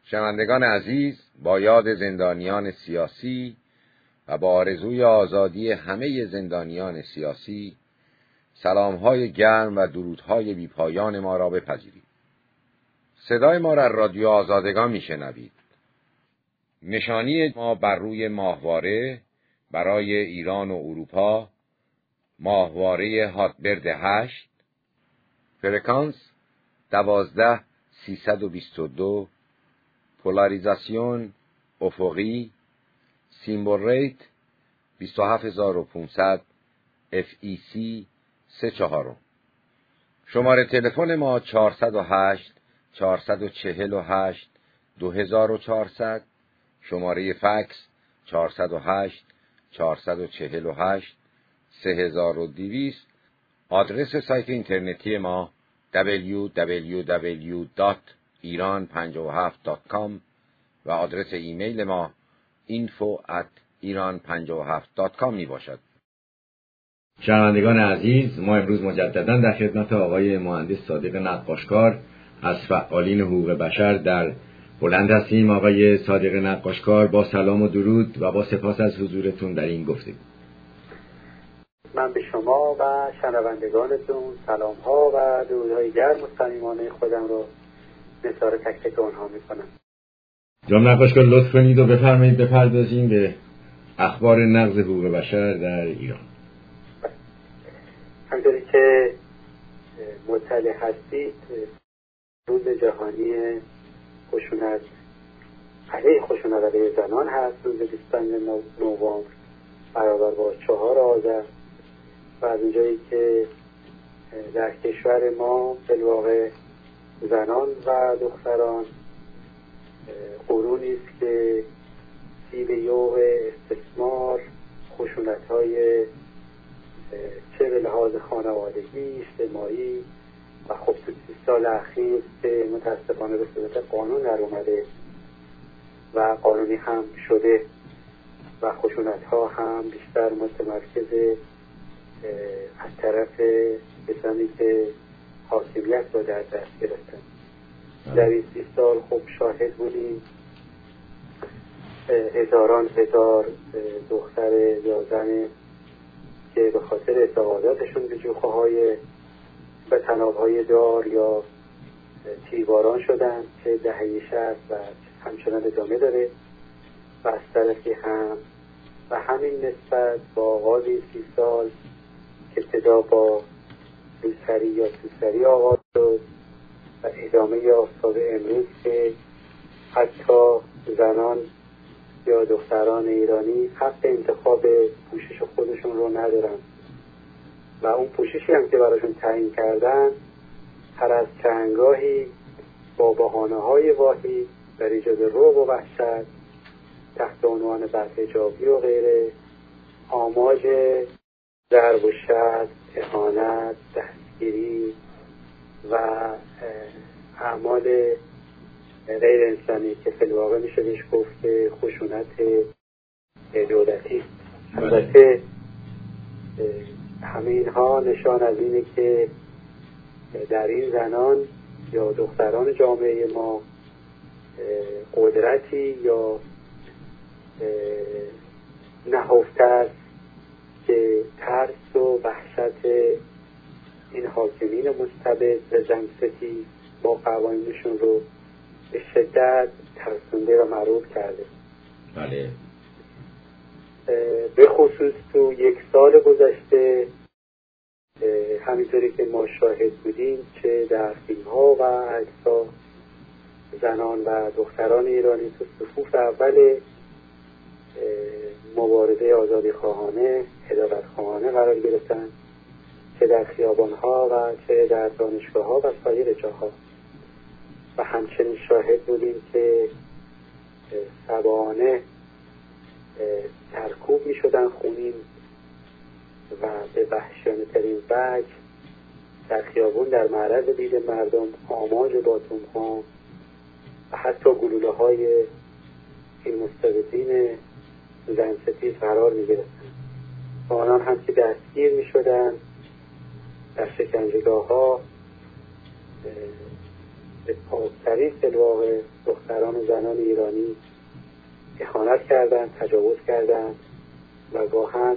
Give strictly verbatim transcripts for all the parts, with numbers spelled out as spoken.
شنوندگان عزیز، با یاد زندانیان سیاسی و با آرزوی آزادی همه زندانیان سیاسی، سلام‌های گرم و درودهای بی‌پایان ما را بپذیرید. صدای ما را از رادیو آزادگان میشنوید. نشانی ما بر روی ماهواره برای ایران و اروپا، ماهواره هاتبرد هشت، فرکانس دوازده سیصد و بیست و دو، پولاریزاسیون افقی، سیمبل ریت بیست و هفت هزار و پانصد، اف ای سی سه چهارم. شماره تلفن ما چهارصد و هشت چهارصد چهل و هشت دو هزار و چهارصد، شماره فکس چهارصد و هشت چهارصد چهل و هشت سه هزار و دویست. آدرس سایت اینترنتی ما دبلیو دبلیو دبلیو دات ایران پنجاه و هفت دات کام و آدرس ایمیل ما اینفو ات ایران پنجاه و هفت دات کام می باشد. شنوندگان عزیز، ما امروز مجددا در خدمت آقای مهندس صادق نقاشکار از فعالین حقوق بشر در بلند هستیم. آقای صادق نقاشکار، با سلام و درود و با سپاس از حضورتون در این گفتگو. من به شما و شنوندگانتون سلام ها و درودهای گرم و صمیمانه خودم رو نثار تک تک آنها میکنم. جناب نقاشکار، لطف کنید و بفرمایید بپردازیم به اخبار نقض حقوق بشر در ایران. همونطوری که مطلع هستید، روز جهانی خشونت علیه خشونت علیه زنان هست. روز بیست و پنج نوامبر برابر با چهار آذر و از اونجایی که در کشور ما بالواقع زنان و دختران قرونی است که زیر یوغ استثمار، خشونت‌های چه به لحاظ خانوادگی، اجتماعی و خب تو سی سال اخیر که متاسفانه به صورت قانون در اومده و قانونی هم شده و خشونت‌ها هم بیشتر متمرکز از طرف کسانی که حاکمیت رو در دست گرفتن. در این سی سال خب شاهد بودیم هزاران هزار دختر یا زن که به خاطر اعتقاداتشون به جوخه‌های به تنابهای دار یا تیرباران شدن که دهه شصت و همچنان ادامه داره و از طرفی هم و همین نسبت با آغاز سی سال که ابتدا با روسری یا سوسری آغاز شد و ادامه یافت تا به امروز که حتی زنان یا دختران ایرانی حق انتخاب پوشش خودشون رو ندارن و اون پوششی هم که براشون تعیین کردن هر از چندگاهی با بهانه‌های واهی در ایجاد رعب و وحشت تحت عنوان بدحجابی و غیره آماج ضرب و شتم، اهانت، دستگیری و اعمال غیر انسانی که فی الواقع میشه بهش گفت که خشونت دولتی. البته همه اینها نشان از اینه که در این زنان یا دختران جامعه ما قدرتی یا نهفته است که ترس و وحشت این حاکمین مستبد و جمع‌ستی با قوانینشون رو به شدت ترسونده و مرعوب کرده. بله. به خصوص تو یک سال گذشته همینطوری که ما شاهد بودیم چه در فیلم ها و عکس ها زنان و دختران ایرانی تو صفوف اول مبارزه آزادی خواهانه، عدالت خواهانه قرار گرفتن، چه در خیابان ها و چه در دانشگاه ها و سایر جاها و همچنین شاهد بودیم که سبانه ترکوب می شدن خونین و به وحشیانه ترین وجه در خیابون در معرض دید مردم آماج باتوم ها و حتی گلوله های این مستبدین زن ستیز قرار می گرفتن و آنان هم که دستگیر می شدن در شکنجهگاه ها به پاکترین سلواق دختران و زنان ایرانی اهانت کردند، تجاوز کردند و گاهن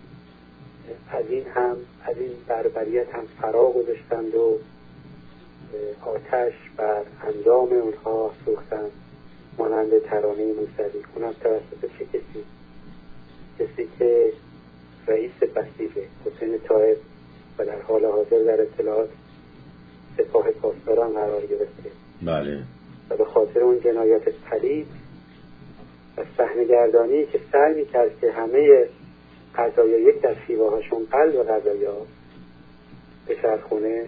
از این هم از این بربریت هم فرا گذاشتند و آتش بر اندام اونها سوختند، مانند ترانه موسوی. اونم توسط چه کسی؟ کسی که رئیس بسیجه حسین طایب و در حال حاضر در اطلاعات سپاه پاسداران قرار گرفته. بله. و به خاطر اون جنایت پلید و صحنه‌گردانی که سعی می‌کرد که همه قضایا یک در شیوه‌هاشون قلب قضایا به چرخونه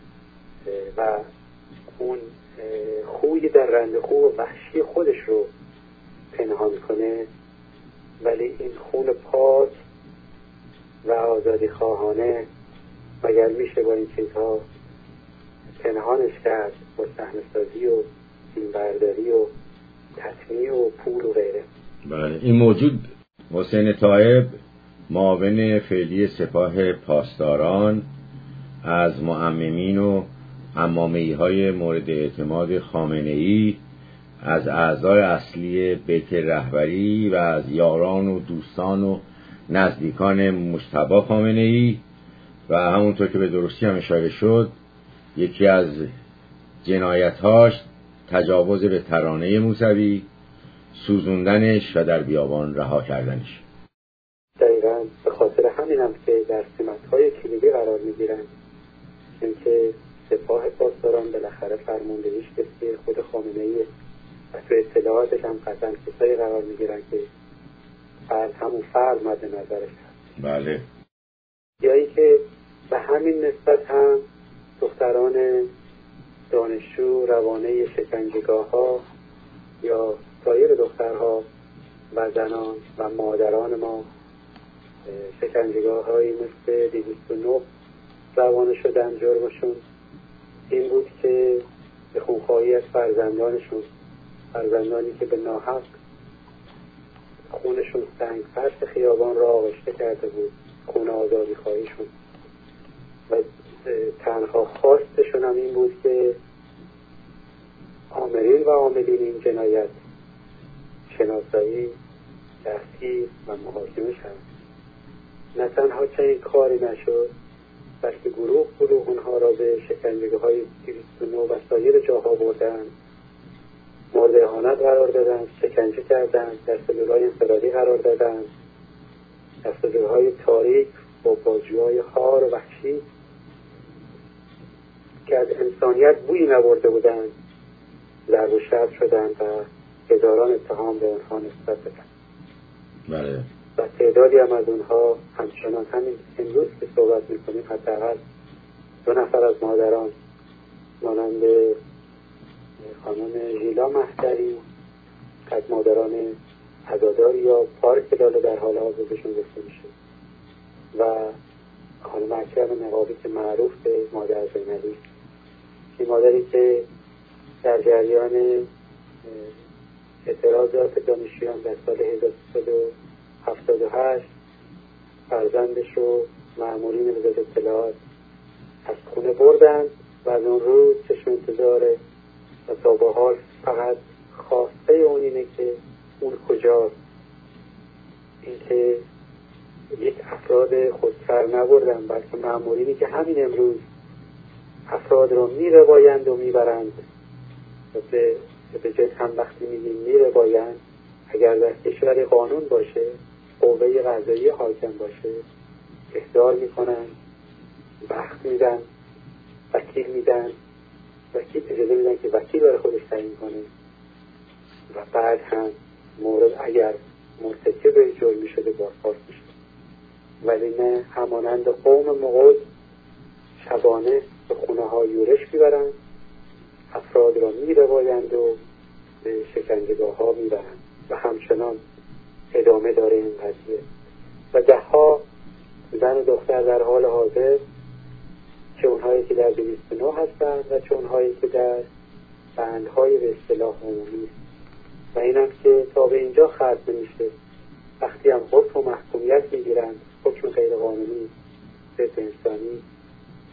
و اون خوی در رنده خو و وحشی خودش رو پنهان کنه، ولی این خون پاک و آزادی خواهانه مگر میشه با این چیزها پنهانش کرد با صحنه‌سازی و فیلمبرداری و تطمیع و پول و غیره. بله. این موجود حسین طایب معاون فعلی سپاه پاسداران از معممین و عمامه‌ای های مورد اعتماد خامنه‌ای، از اعضای اصلی بیت رهبری و از یاران و دوستان و نزدیکان مجتبی خامنه‌ای و همونطور که به درستی هم اشاره شد یکی از جنایت‌هاش تجاوز به ترانه موسوی، سوزوندنش و در بیابان رها کردنش. دقیقاً به خاطر همین هم که در سمت‌های کلیدی قرار می‌گیرند، اینکه سپاه پاسداران بالاخره فرماندهیش کسی خود خامنه‌ایه و تو اطلاعاتش هم قطعاً کسایی قرار می‌گیرن که فرد همون فرد مد نظرش هست. بله. یا اینکه به همین نسبت هم دختران دانشجو روانه شکنجهگاه‌ها یا سایر دخترها و زنان و مادران ما شکنجهگاه‌هایی مثل دویست و نه روانه شدن. جرمشون این بود که به خونخواهی از فرزندانشون، فرزندانی که به ناحق خونشون سنگ فرش خیابان را آغشته کرده بود، خون آزادی خواهیشون، و تنها خواستشون هم این بود که آمرین و عاملین این جنایت شناسایی، دستگیر و محاکمه شدند. نه تنها چنین کاری نشد، بلکه گروه گروه اونها را به شکنجهگاه‌های دویست و نه و سایر جاها بردند، مورد اهانت قرار دادند، شکنجه کردند، در سلول‌های انفرادی قرار دادند، در سلول‌های تاریک با بازجوهای خار و وحشی که از انسانیت بویی نبرده بودند ضرب و شتم شدند و هزاران اتهام به آنها نسبت دادند. بله. و تعدادی هم از اونها همچنان همین امروز که صحبت میکنیم حداقل دو نفر از مادران مانند خانم ژیلا مهدری از مادران عزادار یا پارک لاله در حال حاضر بهشون گفته میشه و خانم اکرم نقابی که معروف به مادر زینبی، این مادری که در جریان اعتراضات دانشجویان در سال هزار و سیصد و هفتاد و هشت فرزندش رو مأمورین وزارت اطلاعات از خونه بردن و از اون روز چشم انتظاره و تا به حال فقط خواسته اون اینه که اون کجاست، این که یک افراد خودسر نبردن بلکه مأمورینی که همین امروز افراد رو می‌روایند و میبرند و به به جد هم وقتی میگیم می‌روایند، اگر در کشور قانون باشه، قوه قضاییه حاکم باشه، احضار میکنن، بخت میدن، وکیل میدن، وکیل اجازه میدن که وکیل برای خودش تعیین کنه و بعد هم مورد اگر مرتکب جرمی شده بازپرس میشه. ولی نه، همانند قوم مغول شبانه به خونه ها یورش میبرن، افراد را میروایند و به شکنجهگاه ها میبرن و همچنان ادامه داره این قضیه. و ده ها زن و دختر در حال حاضر، چه اونهایی که در دویست و نه هستند و چه اونهایی که در بندهای به اصطلاح عمومی، و این هم که تا به اینجا ختم نمیشه، وقتی هم حکم و محکومیت میگیرند، حکم غیر قانونی ضد انسانی،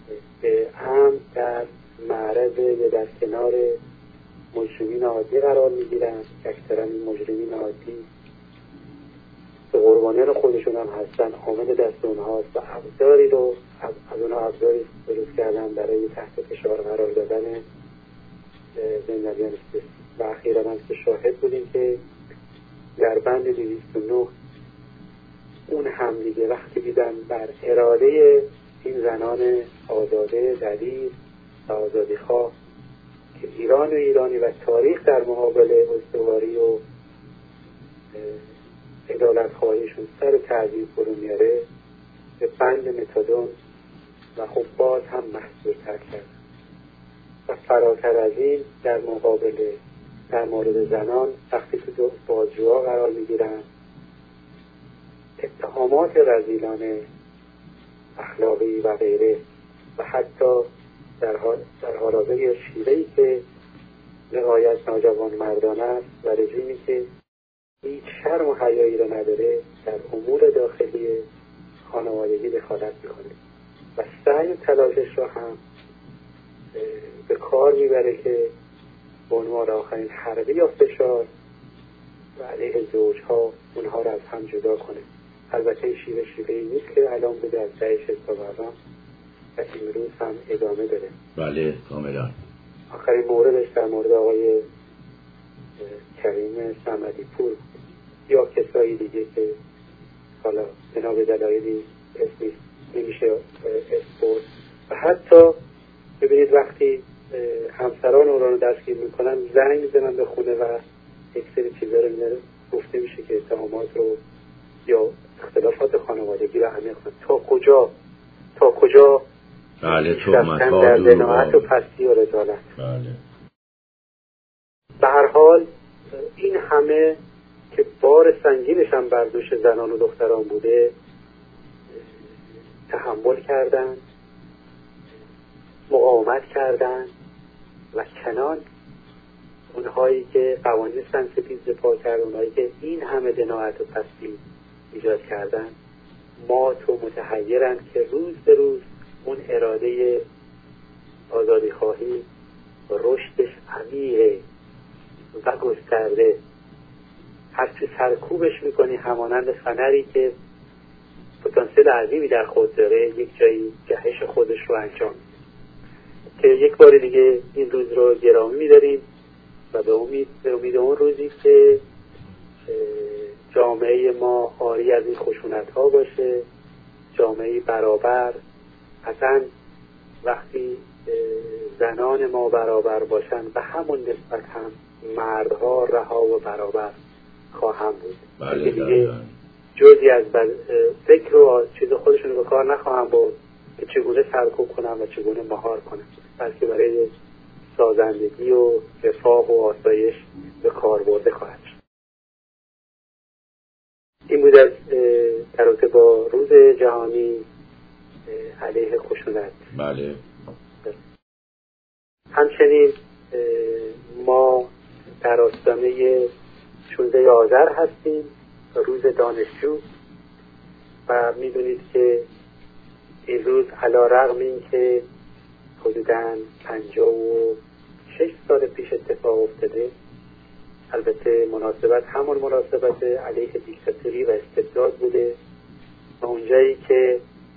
به هم در معرض یا در کنار مجرمین عادی قرار میگیرن که اکثرا این مجرمین عادی به قربانیان خودشون هم هستن، حامل دست اونهاست و ابزاری رو از اونها ابزاری درست کردن برای تحت فشار قرار دادن زندانیان است. و اخیرا هم که شاهد بودیم که در بند دویست و نه اون هم دیگه وقتی دیدن بر اراده این زنان آزاده ذلیل و آزادی خواه که ایران و ایرانی و تاریخ در مقابل استواری و عدالت خواهیشون سر تعذیب برو میاره، به بند متادون و خب باز هم محصورتر کرد. و فراتر از این در مقابل در مورد زنان وقتی تو بازجوها قرار میگیرن اتهامات رذیلانه اخلاقی و غیره و حتی در حال در حال حاضر یا شیوهی که نهایت ناجوان مردانه است و رژیمی که هیچ شرم و حیایی را نداره در امور داخلی خانوادگی دخالت میکنه و سعی و تلاشش را هم به کار میبره که به عنوان آخرین حربه یا فشار و علیه زوجها اونها را از هم جدا کنه. البته شیوه شیوهی نیست که الان بوده از دهه شصت تا بعد و امروز هم ادامه داره. بله کاملا. آخرین موردش در مورد آقای کریم صمدی پور یا کسایی دیگه که حالا بنا به دلایلی اسمی نمیشه اسپورت و حتی ببینید وقتی همسران اونا رو دستگیر میکنن زنگ میزنن به خونه و یک سری چیزا رو گفته میشه که اتهامات رو یا اختلافات خانوادگی رو عمیق کنن. تا کجا تا کجا بله تهمت‌ها در جنایت و پستی و رذالت. بله. به هر حال این همه که بار سنگینش هم بر دوش زنان و دختران بوده تحمل کردن، مقاومت کردن و کنان اونهایی که قوانین سنسپید پا کردن، اونهایی که این همه جنایت و پستی ایجاد کردن مات و متحیرن که روز به روز اون اراده آزادی خواهی و رشدش عمیقه و گسترده. هرچی سرکوبش میکنی همانند فنری که پتانسیل عظیمی در خود داره یک جایی جهش خودش رو انجام که یک بار دیگه این روز رو گرامی می‌داریم و به امید به امید اون روزی که جامعه ما آری از این خشونت‌ها باشه، جامعه برابر. اصلا وقتی زنان ما برابر باشن به همون نسبت هم مردها رها و برابر خواهم بود. بله دیگه جزی از فکر و چیز خودشون رو به کار نخواهم بود که چگونه سرکوب کنم و چگونه مهار کنم، بلکه برای سازندگی و رفاه و آسایش به کار برده خواهد شد. این بود از در رابطه با روز جهانی علیه خشونت. بله. همچنین ما در آستانه شانزده آذر هستیم، روز دانشجو، و میدونید که این روز علی رغم این که حدوداً پنجاه و شش سال پیش اتفاق افتاده، البته مناسبت همون مناسبت علیه دیکتاتوری و استبداد بوده و اونجایی که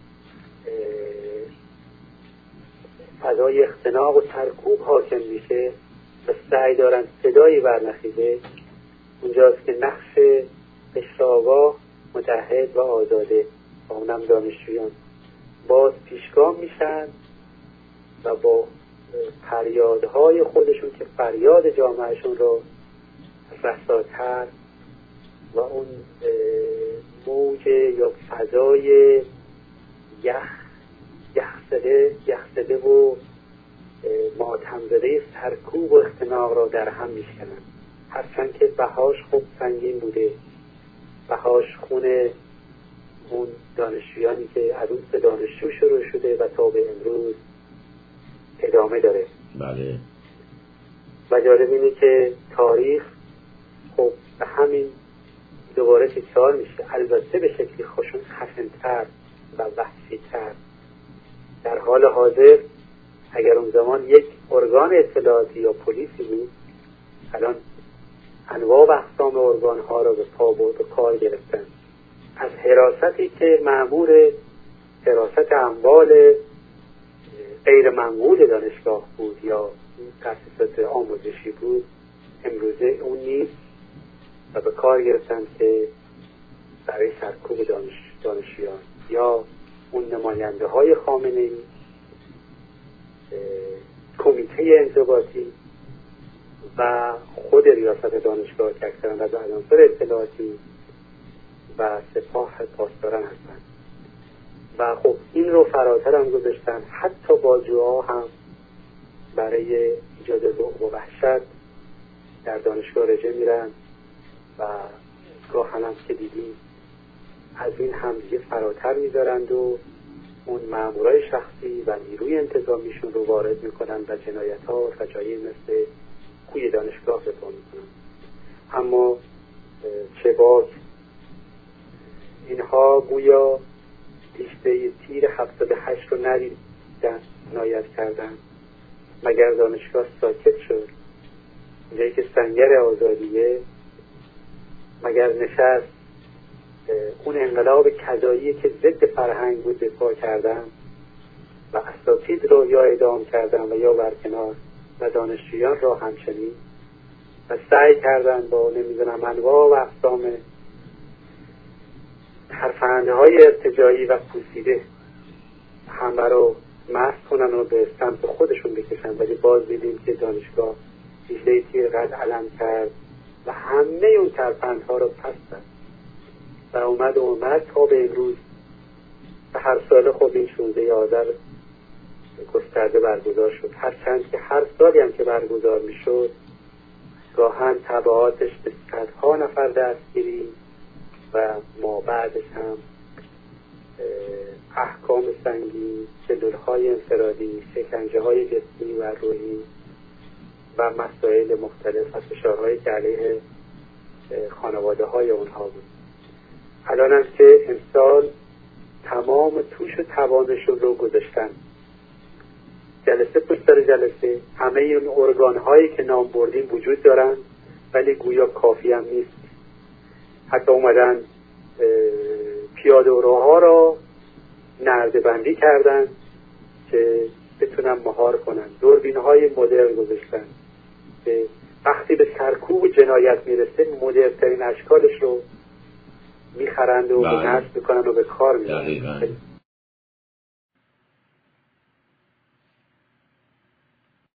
فضای اختناق و سرکوب حاکم میشه و سعی دارن صدایی برنخیزه، اونجاست که نقش قشرآگاه متحد و آزاده و اونم دانشجویان باز پیشگام میشن و با فریادهای خودشون که فریاد جامعهشون رو رساتر و اون موج یا فضای یخ یخزده یخزده و ماتمزده سرکوب و اختناق را در هم میشکنن. هرچند که بهاش خوب سنگین بوده، بهاش خون اون دانشجویانی که عروس دانشجو شروع شده و تا به امروز ادامه داره. بله. و جالب اینه که تاریخ خب به همین دوباره تکرار میشه، البته به شکلی خشونت‌تر و وحشی‌تر. در حال حاضر اگر اون زمان یک ارگان اطلاعاتی یا پلیسی بود، الان انواع و اقسام ارگان ها را به پا برد و کار گرفتن. از حراستی که مأمور حراست اموال غیر منقول دانشگاه بود یا تأسیسات آموزشی بود، امروزه اون نیست و به کار گرفتن که برای سرکوب دانش دانشیان یا اون نماینده های خامنه‌ای، کمیته انضباطی و خود ریاست دانشگاه که اکثرا از عناصر اطلاعاتی و سپاه پاسداران هستند و خب این رو فراتر هم گذاشتن. حتی بازجوها هم برای ایجاد رعب و وحشت در دانشگاه رژه میرن و گاهن هم که دیدیم از این هم دیگه فراتر میذارند و اون مامورای شخصی و نیروی انتظامیشون رو وارد میکنن و جنایت ها و فجایع مثل کوی دانشگاه به پا میکنن. اما چه باک اینها گویا دیشته تیر هفتاد و هشت رو ندیدن، عنایت کردن، مگر دانشگاه ساکت شد؟ اینجایی که سنگر آزادیه، مگر نشست اون انقلاب کذایی که ضد فرهنگ بود به پا کردن و اساتید رو یا اعدام کردن و یا برکنار و دانشجویان را همچنین و سعی کردن با نمیدونم انواع و اقسام ترفنده های ارتجاعی و پوسیده همه رو مست کنن و به سمت خودشون بکشن، ولی باز دیدیم که دانشگاه دیشته تیر قد علم کرد و همه اون ترفندها رو پس داد و اومد و اومد تا به امروز و هر سال خب این شانزده آذر گسترده برگزار شد. هرچند که هر سالی هم که برگزار می شد گاهن تبعاتش به صدها نفر دستگیری و ما بعدش هم احکام سنگین، سلولهای انفرادی، شکنجه های جسمی و روحی و مسائل مختلف و فشارهایی که علیه خانواده های اونها بود. الان هم که امسال تمام توش و توانشون رو گذاشتن، جلسه پشت سر جلسه، همه اون ارگان هایی که نام بردیم وجود دارن ولی گویا کافی هم نیست. حتی اومدن پیاده روها را نرده بندی کردن که بتونن مهار کنن، دوربین های مدرن گذاشتن که وقتی به سرکوب و جنایت میرسه مدرن‌ترین اشکالش رو میخرند و به نشت میکنن و به کار میبرن.